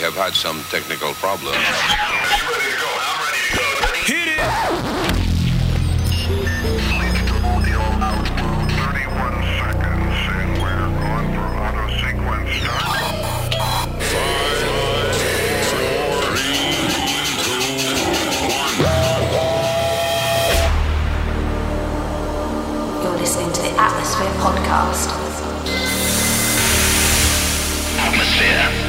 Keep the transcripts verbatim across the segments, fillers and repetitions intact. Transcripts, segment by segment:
have had some technical problems. I'm ready to go. I'm ready to go. Ready? Hit it! thirty-one seconds, and we're going for auto sequence start. Five, four, three, two, one. You're listening to the Atmosphere Podcast. Atmosphere.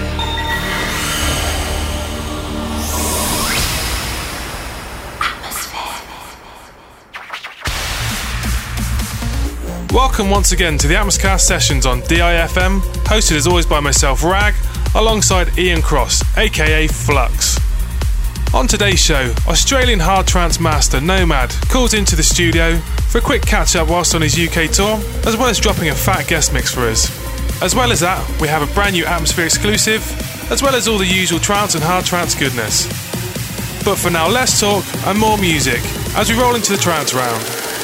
Welcome once again to the Atmoscast sessions on D I F M, hosted as always by myself, Rag, alongside Ian Cross, aka Flux. On today's show, Australian hard trance master Nomad calls into the studio for a quick catch up whilst on his U K tour, as well as dropping a fat guest mix for us. As well as that, we have a brand new Atmosphere exclusive, as well as all the usual trance and hard trance goodness. But for now, less talk and more music as we roll into the trance round.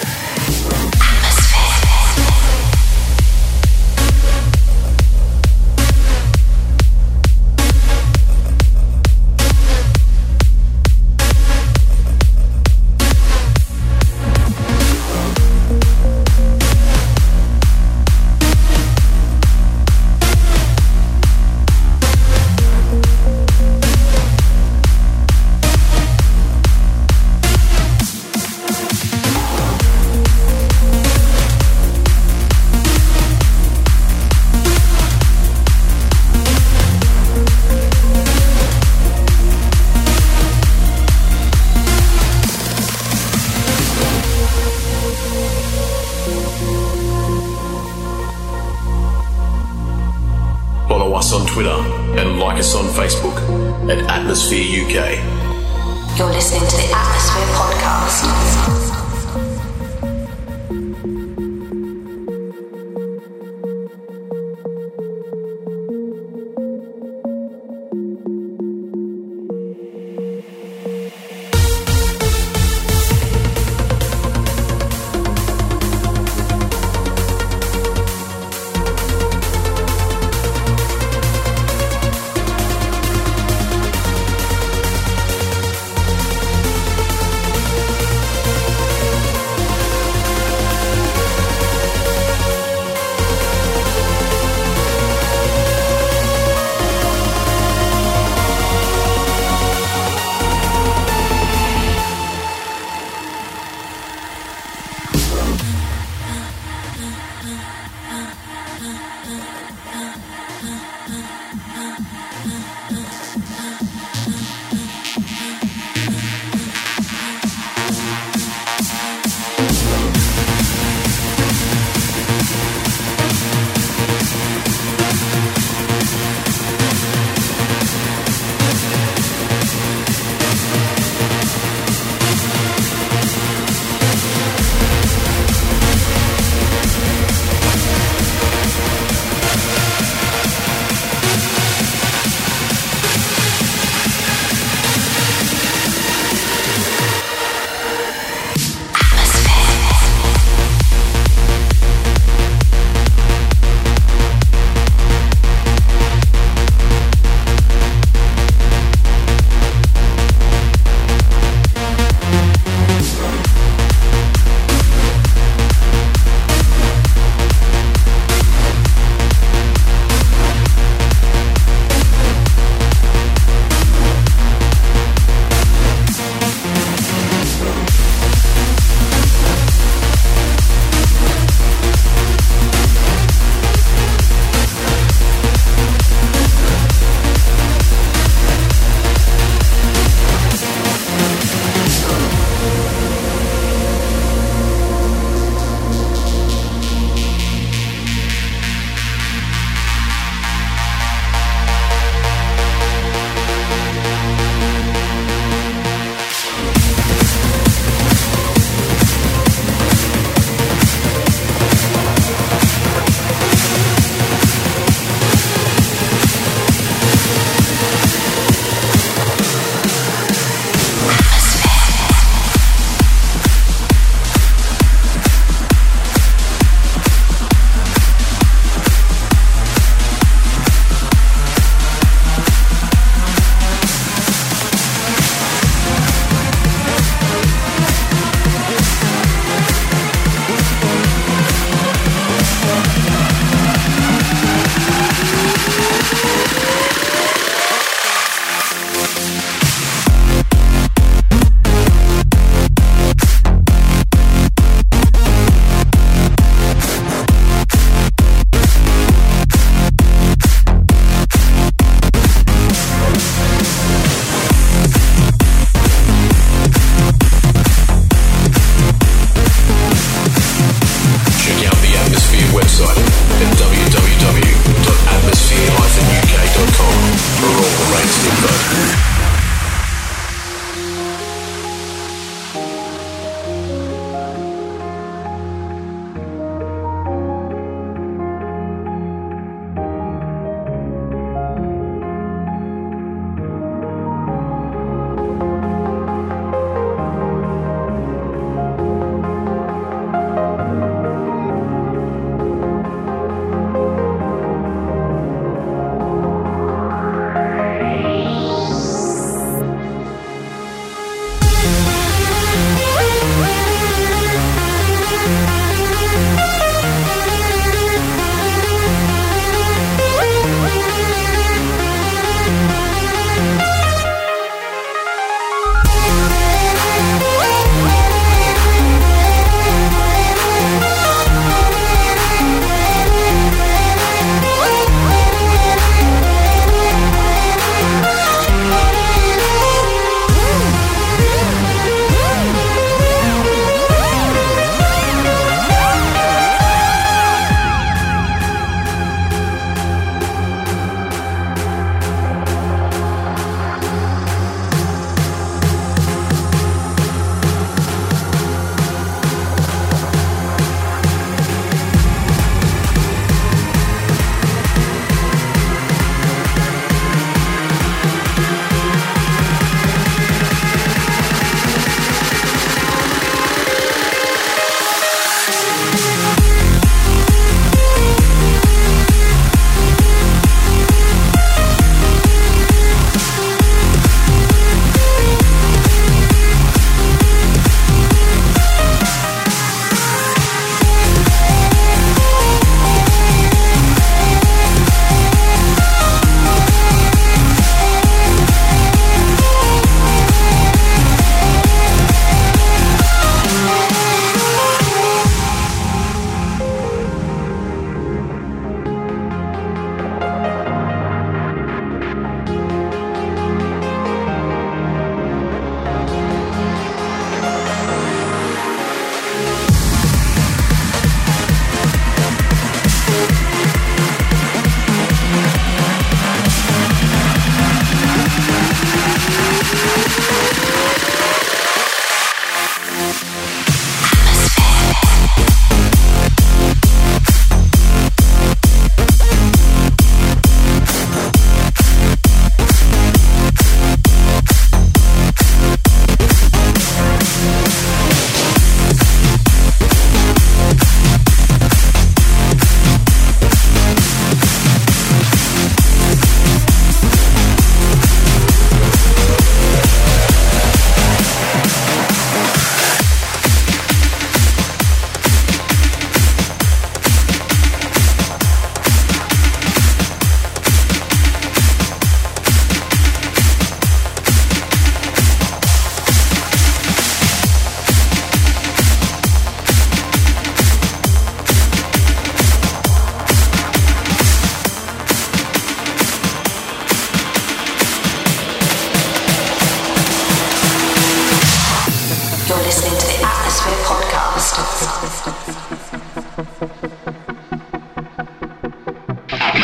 Follow us on Twitter and like us on Facebook at Atmosphere U K. You're listening to the Atmosphere Podcast. We'll be right back.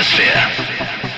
Atmosphere.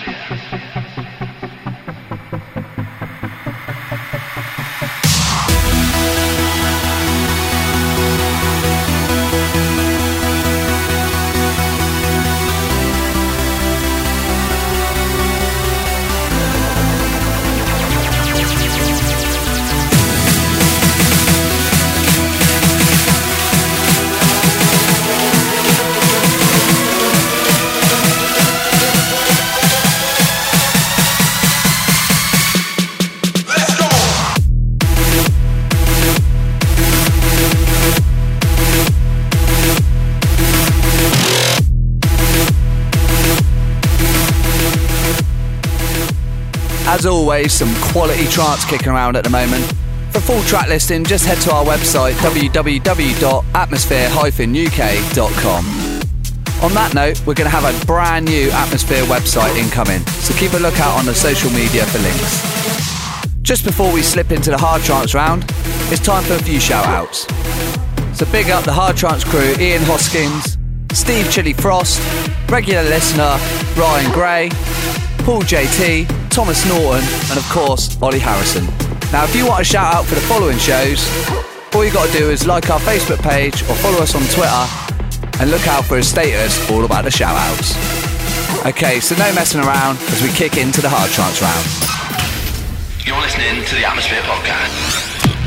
As always, some quality trance kicking around at the moment. For full track listing, just head to our website w w w dot atmosphere dash u k dot com. On that note, we're going to have a brand new Atmosphere website incoming, so keep a lookout on the social media for links. Just before we slip into the hard trance round, it's time for a few shout-outs. So big up the hard trance crew, Ian Hoskins, Steve Chili Frost, regular listener Ryan Gray, Paul J T, Thomas Norton, and of course, Ollie Harrison. Now, if you want a shout out for the following shows, all you got to do is like our Facebook page or follow us on Twitter and look out for a status all about the shout outs. Okay, so no messing around as we kick into the hard trance round. You're listening to the Atmosphere Podcast.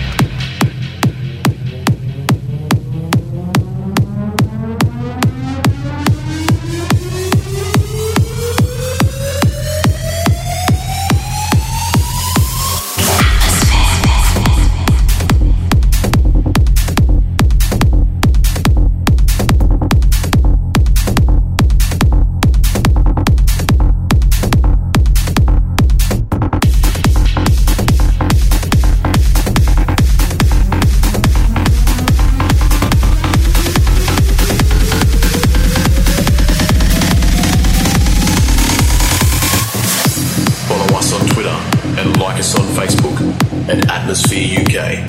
Atmosphere U K.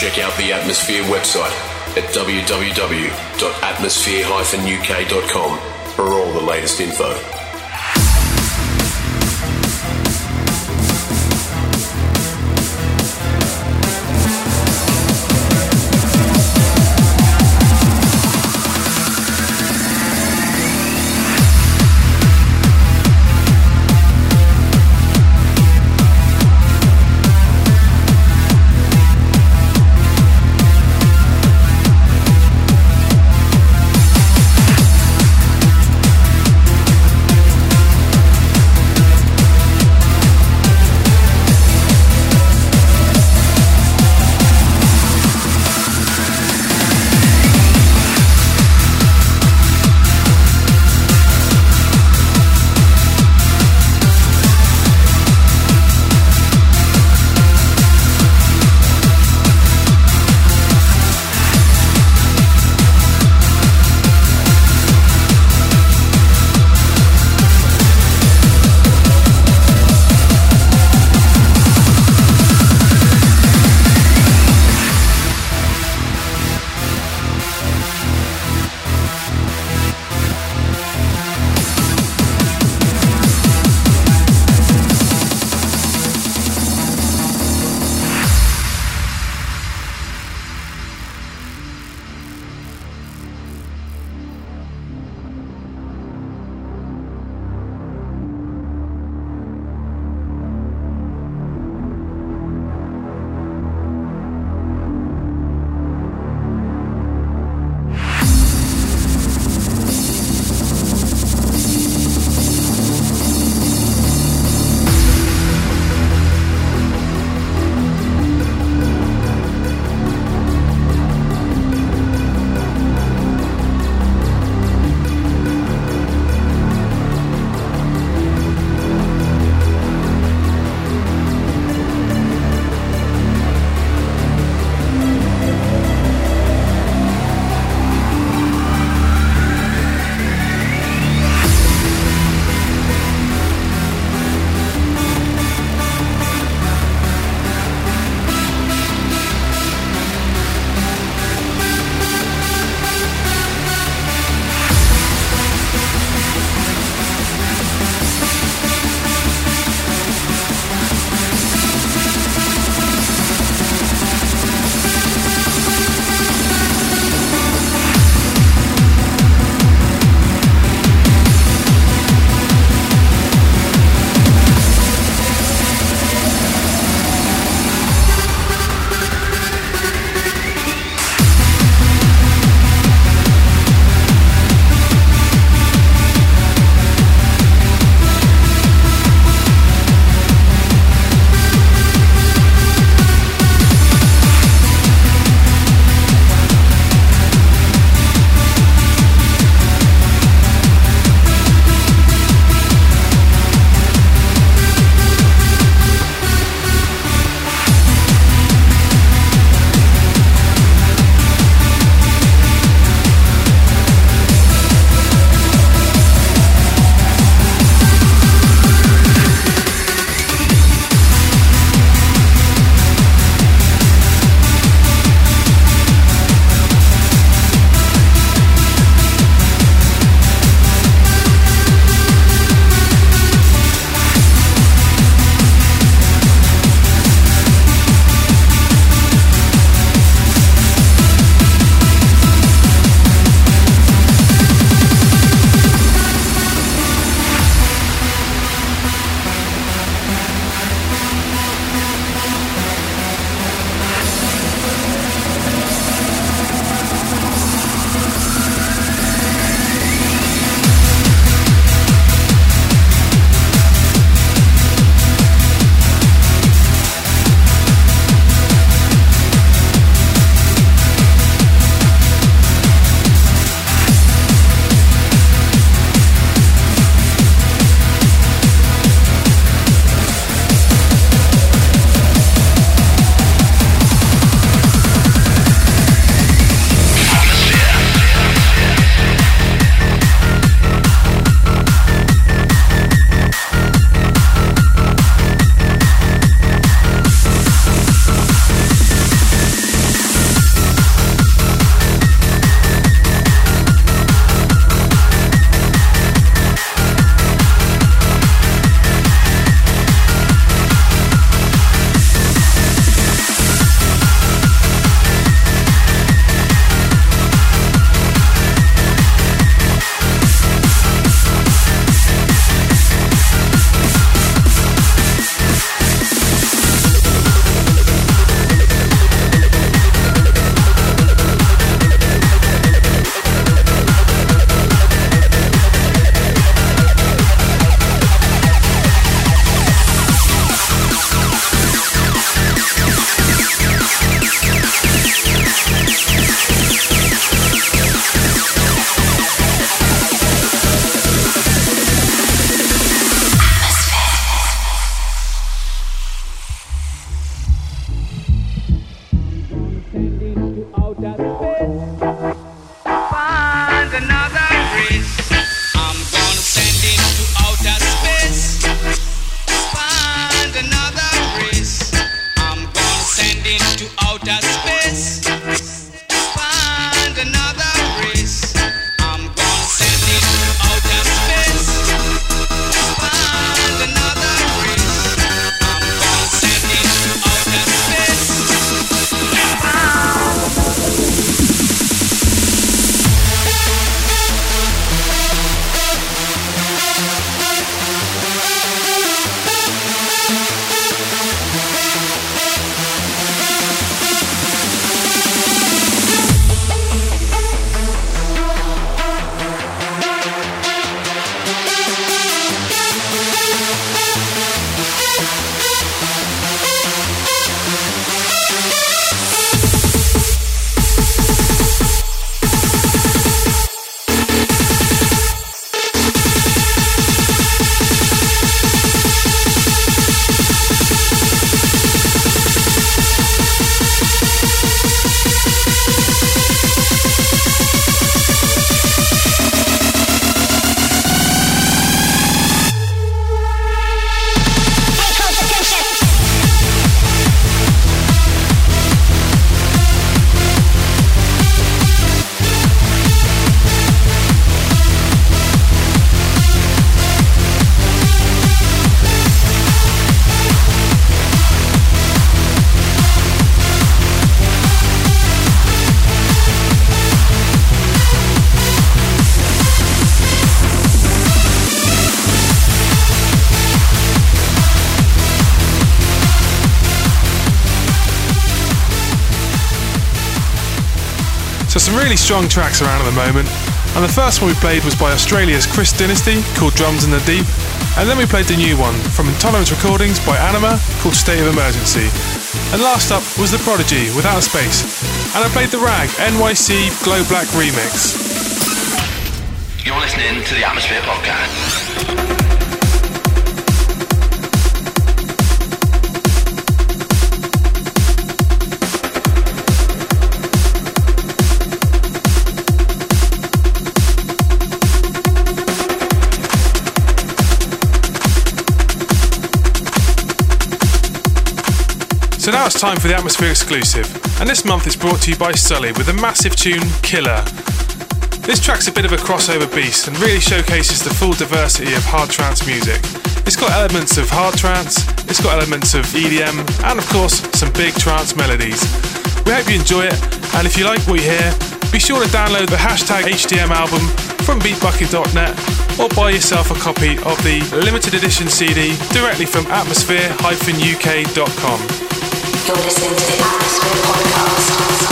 Check out the Atmosphere website at w w w dot atmosphere dash u k dot com for all the latest info. So some really strong tracks around at the moment, and the first one we played was by Australia's Chris Dynasty called Drums in the Deep, and then we played the new one from Intolerance Recordings by Anima called State of Emergency. And last up was The Prodigy with Outer Space, and I played the Rag N Y C Glow Black remix. You're listening to the Atmosphere Podcast. So now it's time for the Atmosphere exclusive, and this month it's brought to you by Sully with the massive tune Killer. This track's a bit of a crossover beast and really showcases the full diversity of hard trance music. It's got elements of hard trance, it's got elements of E D M, and of course some big trance melodies. We hope you enjoy it, and if you like what you hear, be sure to download the hashtag H T M album from beatbucket dot net or buy yourself a copy of the limited edition C D directly from atmosphere dash U K dot com. You're listening to the Atmosphere Podcast.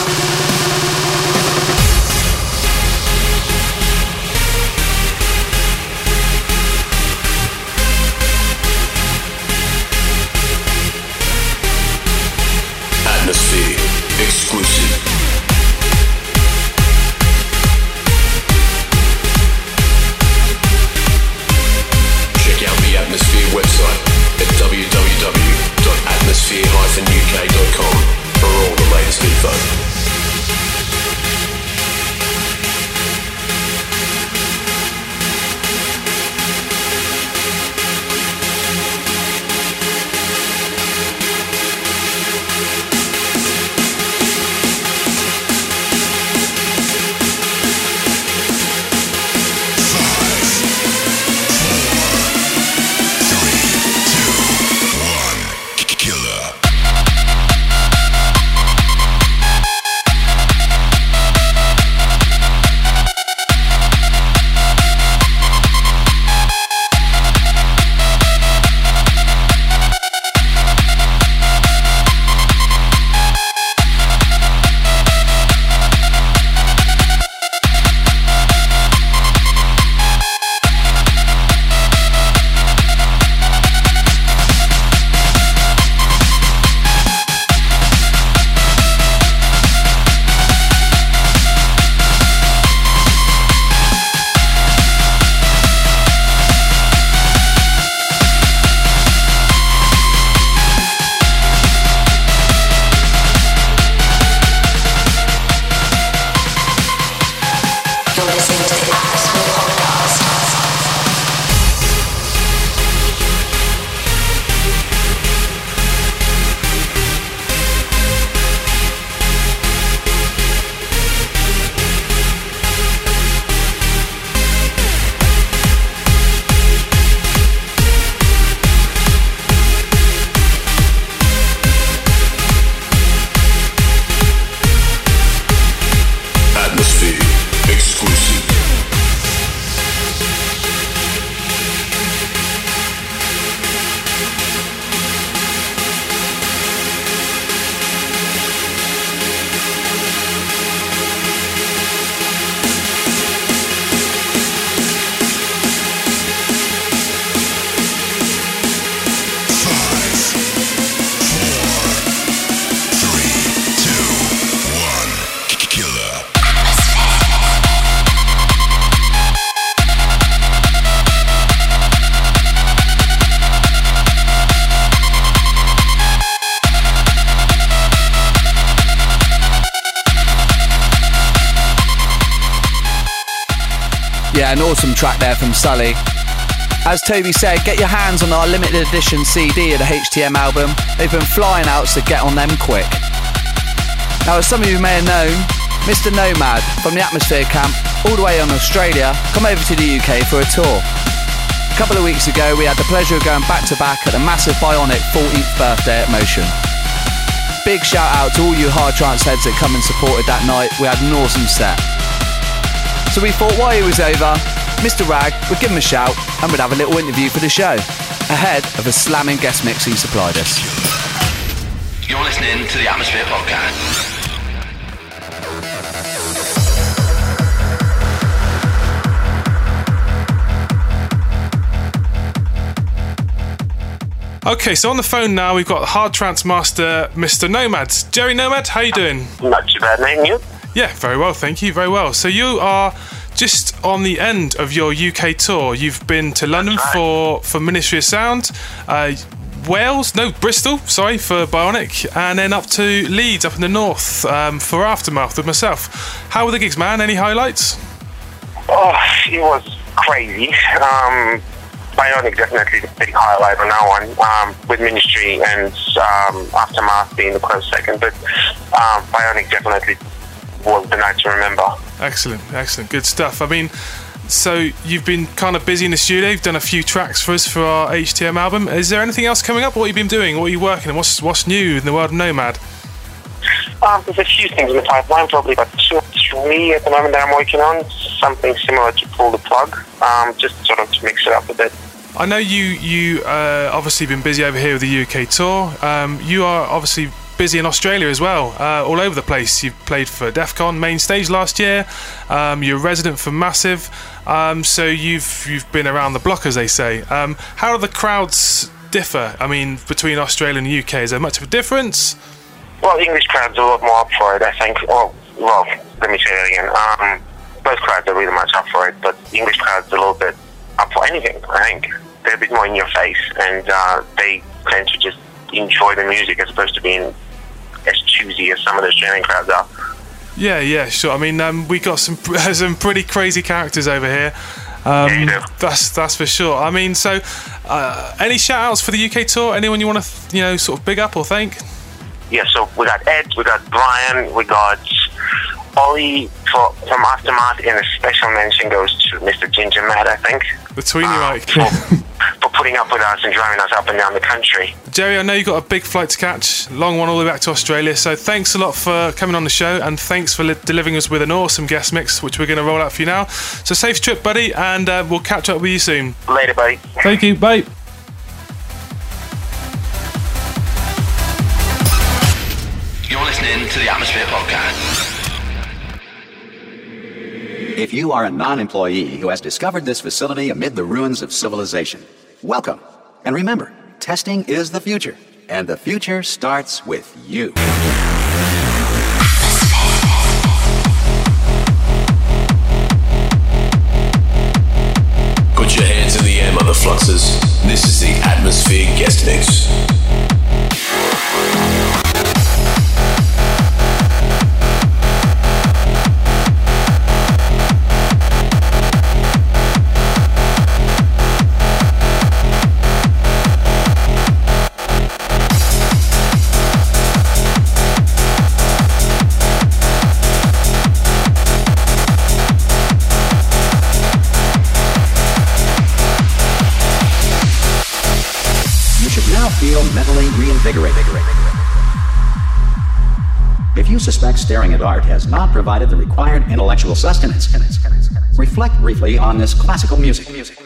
Atmosphere exclusive. Check out the Atmosphere website at w w w dot atmosphere dash U K dot com for all the latest info. Yeah, an awesome track there from Sully. As Toby said, get your hands on our limited edition C D of the H T M album. They've been flying out, so get on them quick. Now, as some of you may have known, Mister Nomad from the Atmosphere camp, all the way in Australia, come over to the U K for a tour. A couple of weeks ago, we had the pleasure of going back to back at the massive Bionic fortieth birthday at Motion. Big shout out to all you hard trance heads that come and supported that night. We had an awesome set. So we thought while he was over, Mister Rag would give him a shout and we'd have a little interview for the show, ahead of a slamming guest mix he supplied us. You're listening to the Atmosphere Podcast. Okay, so on the phone now we've got hard trance master Mister Nomad. Jerry Nomad, how you doing? Not too bad, mate. And you? Yeah, very well, thank you, very well. So you are just on the end of your U K tour. You've been to London right. for, for Ministry of Sound, uh, Wales, no, Bristol, sorry, for Bionic, and then up to Leeds, up in the north, um, for Aftermath with myself. How were the gigs, man? Any highlights? Oh, it was crazy. Um, Bionic definitely the big highlight on that one, um, with Ministry and um, Aftermath being the close second, but um, Bionic definitely was the night to remember. Excellent, excellent, good stuff. I mean, so you've been kind of busy in the studio, you've done a few tracks for us for our H T M album. Is there anything else coming up? What have you been doing? What are you working on? What's, what's new in the world of Nomad? Um, there's a few things in the pipeline, probably about two or three at the moment that I'm working on. Something similar to Pull the Plug, um, just sort of to mix it up a bit. I know you you uh, obviously been busy over here with the U K tour. Um, you are obviously busy in Australia as well, uh, all over the place. You've played for Defcon main stage last year. Um, you're a resident for Massive, um, so you've you've been around the block, as they say. Um, how do the crowds differ? I mean, between Australia and the U K, is there much of a difference? Well, English crowds are a lot more up for it, I think. Well, well, let me say that again. Um, both crowds are really much up for it, but the English crowds are a little bit up for anything, I think. They're a bit more in your face, and uh, they tend to just enjoy the music as opposed to being as choosy as some of the Australian crowds are. Yeah, yeah, sure. I mean, um, we got some some pretty crazy characters over here. Um, yeah, you do. That's that's for sure. I mean, so uh, any shout outs for the U K tour? Anyone you want to, you know, sort of big up or thank? Yeah, so we got Ed, we got Brian, we got Ollie for, from Aftermath, and a special mention goes to Mister Ginger Mad, I think. The Tweenie uh, Mike. For, for putting up with us and driving us up and down the country. Jerry, I know you've got a big flight to catch, long one all the way back to Australia, so thanks a lot for coming on the show, and thanks for li- delivering us with an awesome guest mix, which we're going to roll out for you now. So safe trip, buddy, and uh, we'll catch up with you soon. Later, buddy. Thank you, bye. You're listening to the Atmosphere Podcast. If you are a non-employee who has discovered this facility amid the ruins of civilization, welcome. And remember, testing is the future, and the future starts with you. Put your hands in the air, mother fluxers. This is the Atmosphere Guest Mix. Feel mentally reinvigorated. If you suspect staring at art has not provided the required intellectual sustenance, reflect briefly on this classical music. music.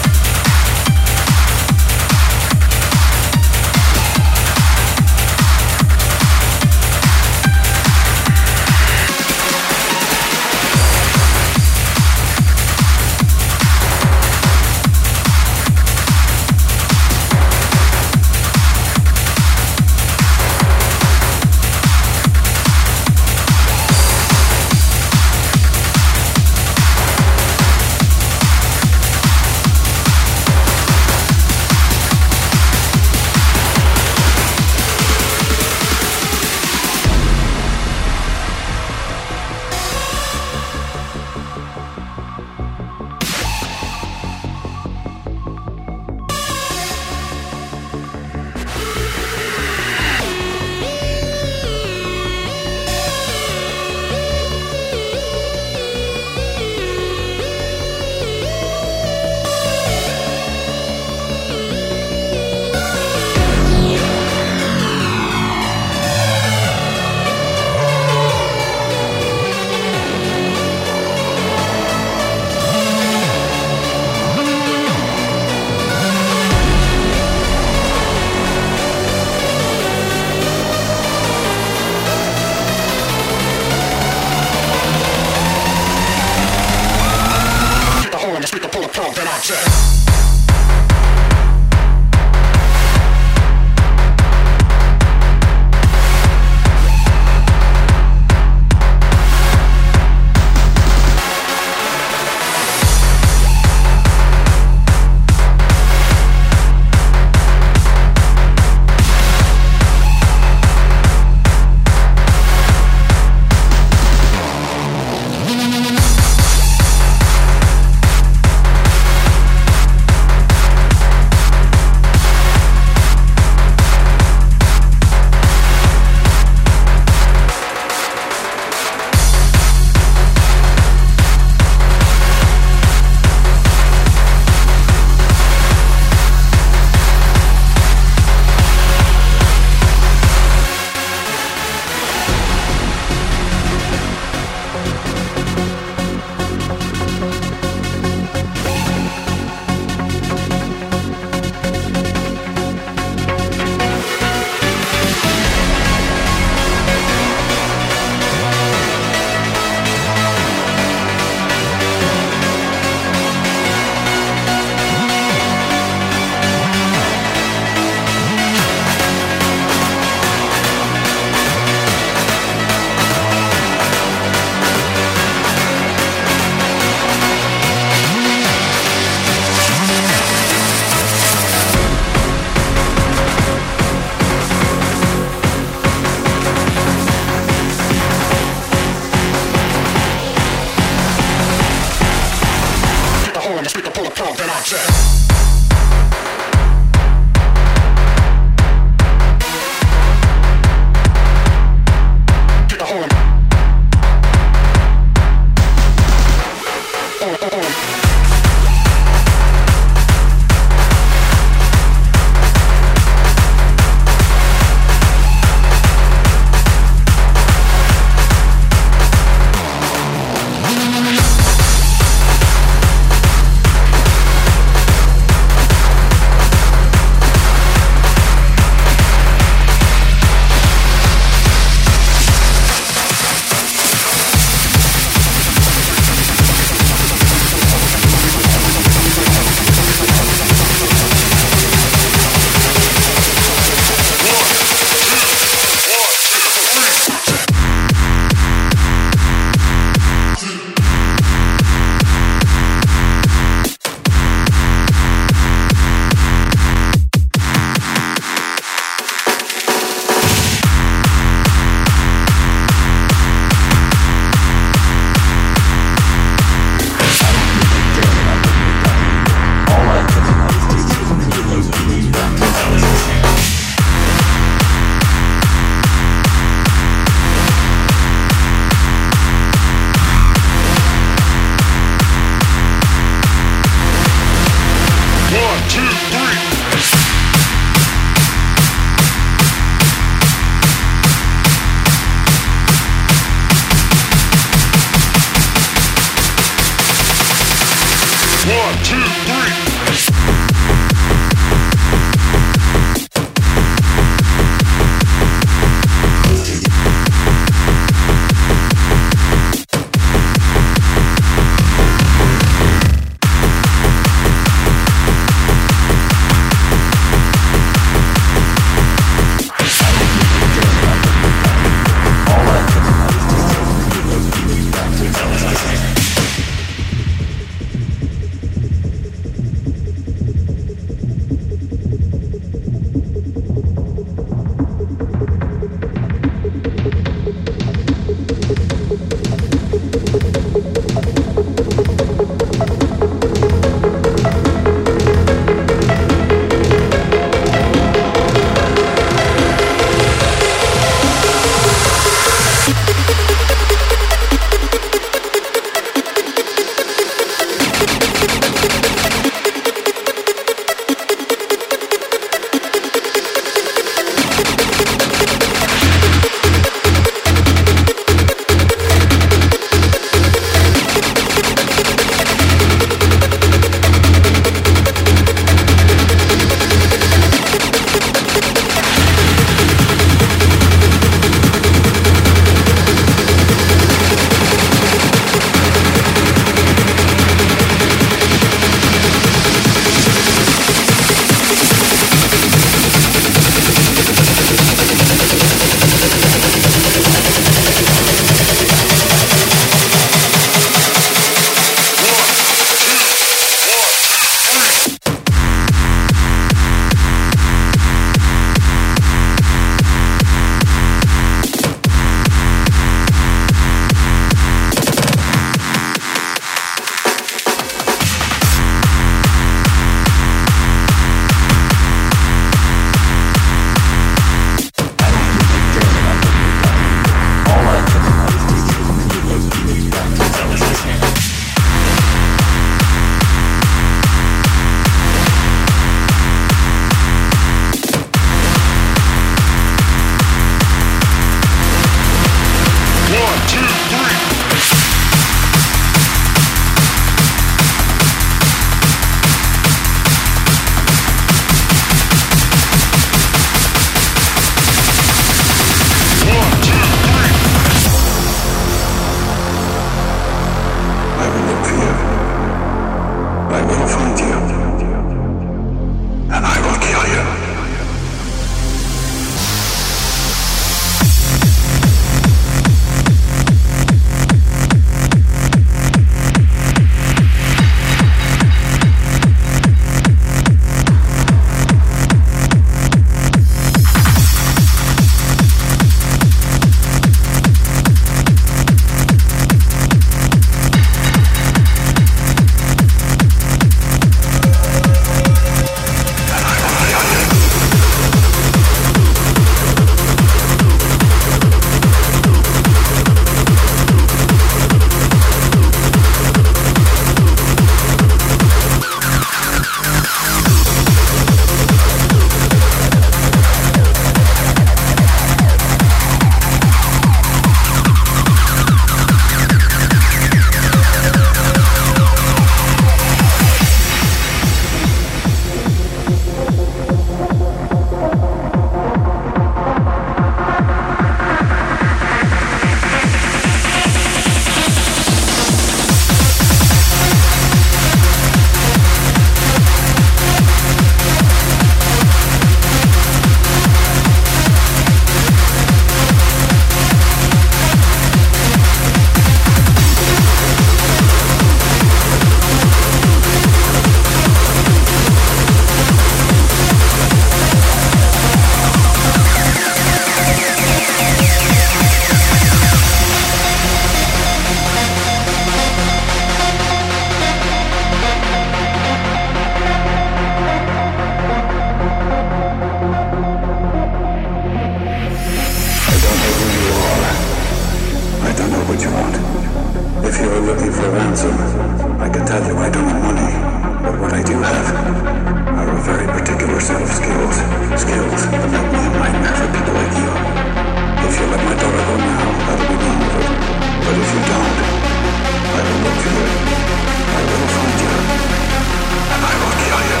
for ransom. I can tell you I don't have money, but what I do have are a very particular set of skills. Skills that make me a nightmare for people like you. If you let my daughter go now, that'll be the end of it. But if you don't, I will look for you. I will find you. And I will kill you.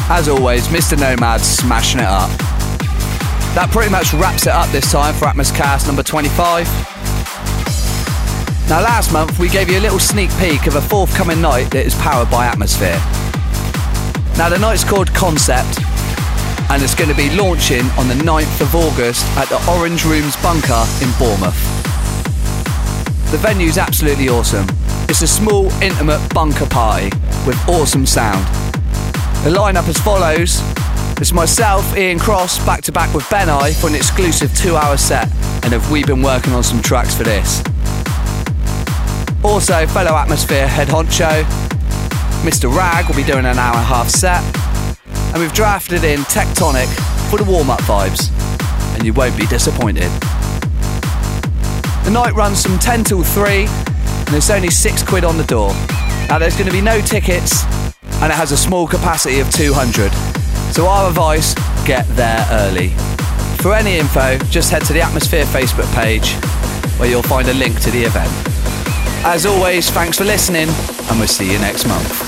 As always, Mister Nomad smashing it up. That pretty much wraps it up this time for Atmoscast number twenty-five. Now last month we gave you a little sneak peek of a forthcoming night that is powered by Atmosphere. Now the night's called Concept and it's going to be launching on the ninth of August at the Orange Rooms Bunker in Bournemouth. The venue's absolutely awesome. It's a small, intimate bunker party with awesome sound. The lineup as follows. It's myself, Ian Cross, back to back with Ben I for an exclusive two hour set, and have we been working on some tracks for this. Also, fellow Atmosphere head honcho, Mister Rag will be doing an hour and a half set, and we've drafted in Tectonic for the warm-up vibes, and you won't be disappointed. The night runs from ten till three, and it's only six quid on the door. Now there's going to be no tickets, and it has a small capacity of two hundred, so our advice, get there early. For any info, just head to the Atmosphere Facebook page, where you'll find a link to the event. As always, thanks for listening, and we'll see you next month.